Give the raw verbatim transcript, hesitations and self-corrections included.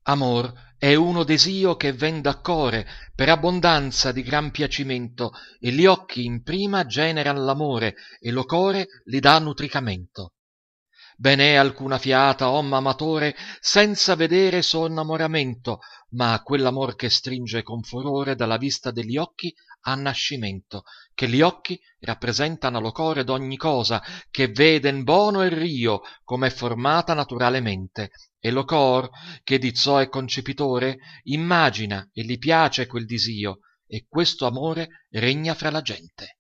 Amor è uno desio che ven da core per abbondanza di gran piacimento, e gli occhi in prima generan l'amore, e lo core li dà nutricamento. Ben è alcuna fiata om amatore senza vedere suo innamoramento, ma quell'amor che stringe con furore dalla vista degli occhi ha nascimento, che gli occhi rappresentano lo core d'ogni cosa che veden bono e rio, come è formata naturalemente, e lo cor che di ciò è concepitore immagina e gli piace quel disio, e questo amore regna fra la gente.